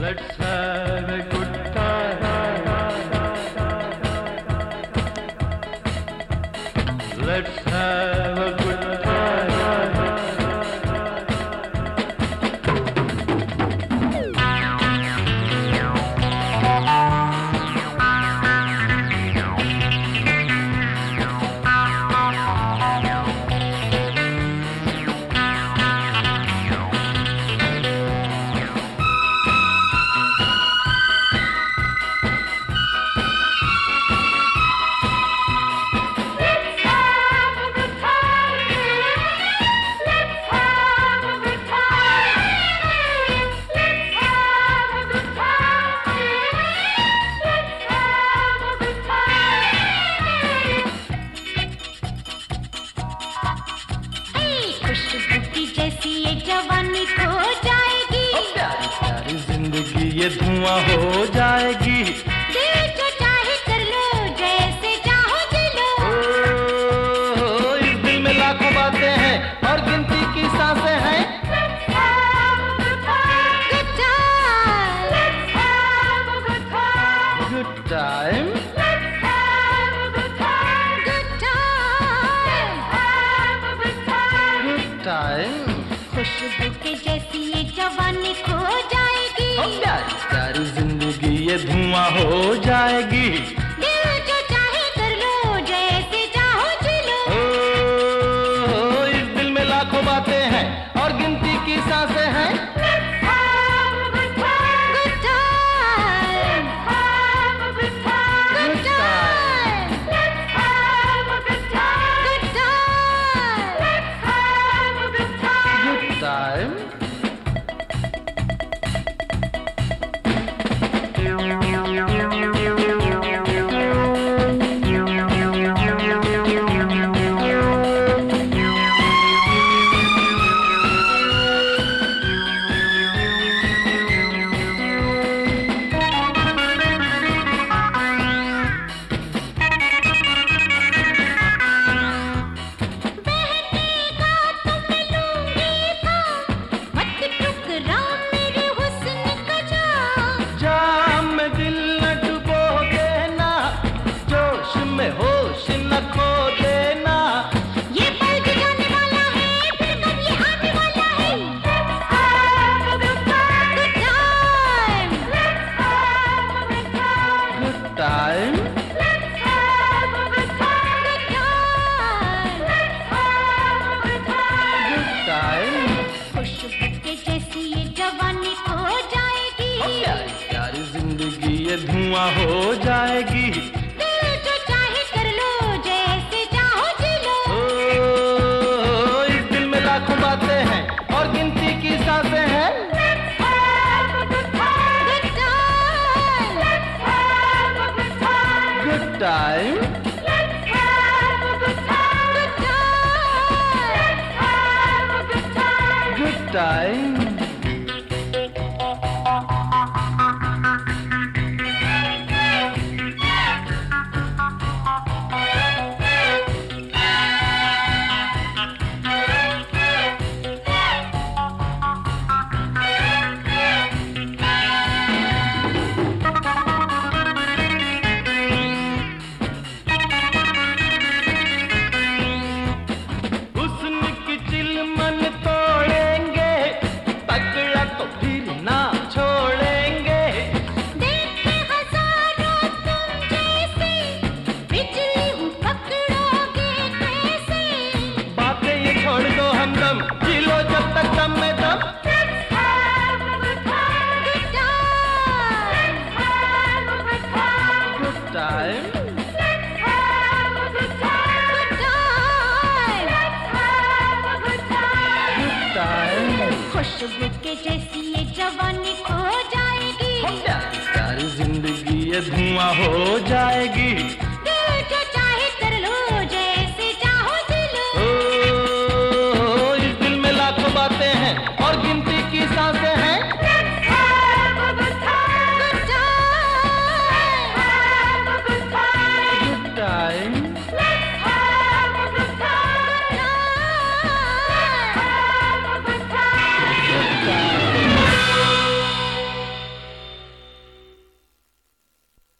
Let's have a good time. Let's have a good time. ये धुआं हो जाएगी। दिल जो चाहे कर लो, जैसे चाहो जी लो। इस दिल में लाखों बातें हैं और गिनती की सांसें हैं। Let's have a good time. Good time. Let's have a good time. Good time. Let's have a good time. Good time. Let's have a good time. Good time. खुशबू के जैसी ये जवानी खो जाएगी। प्यारी प्यारी जिंदगी ये धुआं हो जाएगी। दिल जो चाहे कर लो, जैसे चाहो जी लो। इस दिल में लाखों बातें हैं और गिनती की सांसें हैं। Let's have a good time. Good time. Let's have a good time. Good time. Let's have a good time. Good time. Let's have a good time. Good time. ये धुआं हो जाएगी। दिल जो चाहे कर लो, जैसे चाहो जी लो। इस दिल में लाखों बातें हैं और गिनती की सांसें हैं। Let's have a good time. Good time. Let's have a good time. Good time. Let's have a good time. Good time. Let's have a good time. Good time. खुशबू के जैसी ये जवानी खो जाएगी। प्यारी प्यारी जिंदगी ये धुआं हो जाएगी।